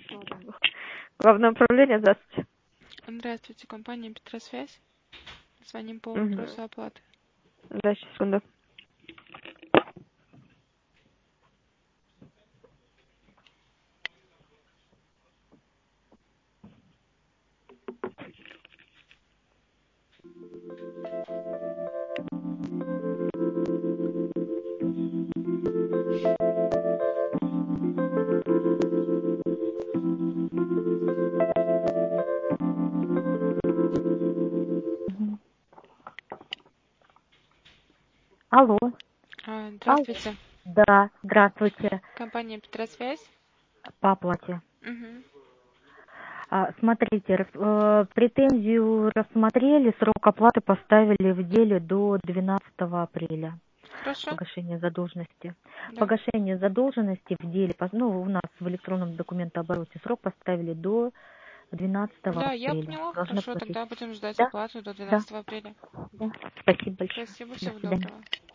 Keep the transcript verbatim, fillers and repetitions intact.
Главное управление, здравствуйте. Здравствуйте, компания Петросвязь. Звоним по Угу. вопросу оплаты. Да, секунду. Алло. А, Алло. Здравствуйте. Да, здравствуйте. Компания Петросвязь. По оплате. Угу. А, смотрите, рас- э, претензию рассмотрели, срок оплаты поставили в деле до двенадцатого апреля. Хорошо. Погашение задолженности. Да. Погашение задолженности в деле, пос- ну, у нас в электронном документообороте срок поставили до двенадцатого Да, я апреля. поняла. Должны Хорошо, платить. тогда будем ждать Да, оплату до да, двенадцатого апреля. да. Спасибо большое. Спасибо, До всего свидания. доброго.